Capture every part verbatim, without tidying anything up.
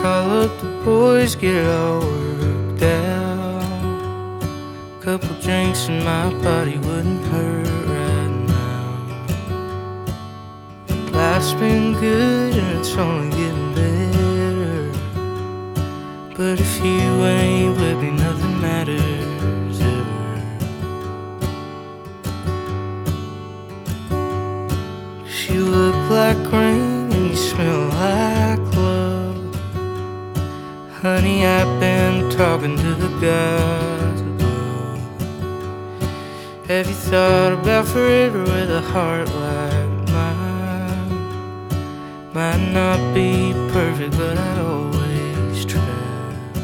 Call up the boys, get it all worked out. Couple drinks and my body wouldn't hurt right now. Life's been good and it's only getting better, but if you ain't with me, nothing matters ever. You look like rain and you smell like love. Honey, I've been talking to the gods above. Have you thought about forever with a heart like mine? Might not be perfect, but I'd always try.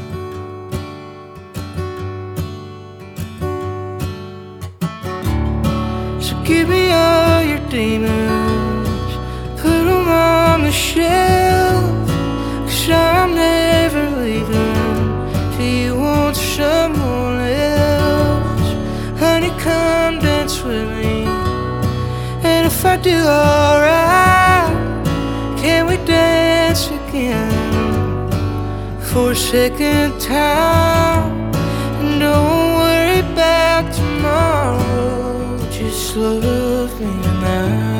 So give me all your demons, put them on the shelf, 'cause I'm never leaving till you want someone else. Honey, come dance with me, and if I do alright, can we dance again for a second time? And don't worry about tomorrow, just love me tonight.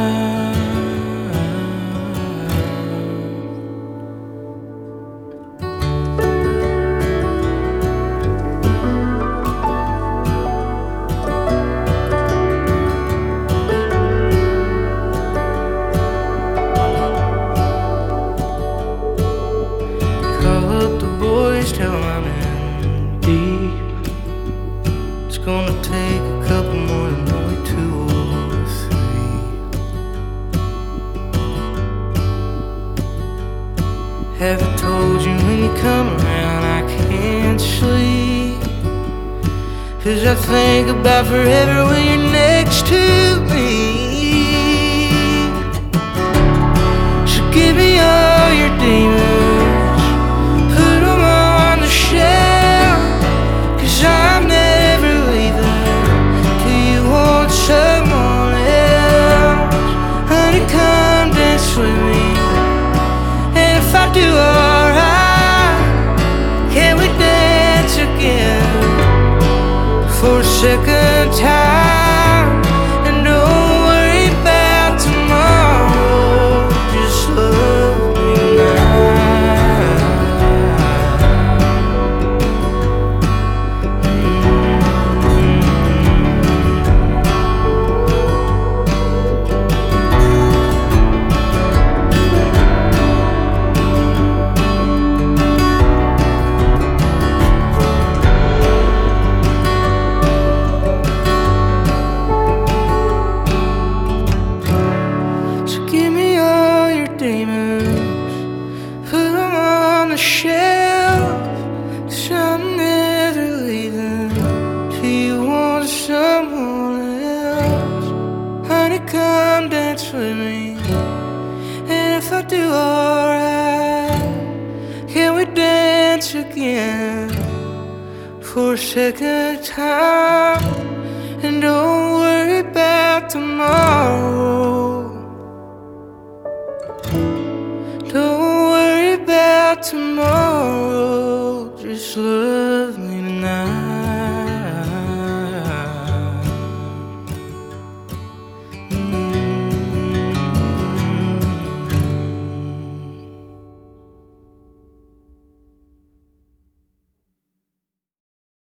Tell them I'm in deep. It's gonna take a couple more than only two or three. Have I told you when you come around I can't sleep? 'Cause I think about forever when you're next to me. So give me all your demons, do alright, can we dance again for a second time? And don't worry about tomorrow, just love me put them on the shelf, 'cause I'm never leaving till you want someone else. Honey, come dance with me, and if I do alright, can we dance again for a second time? And don't worry about tomorrow, don't worry about tomorrow, just look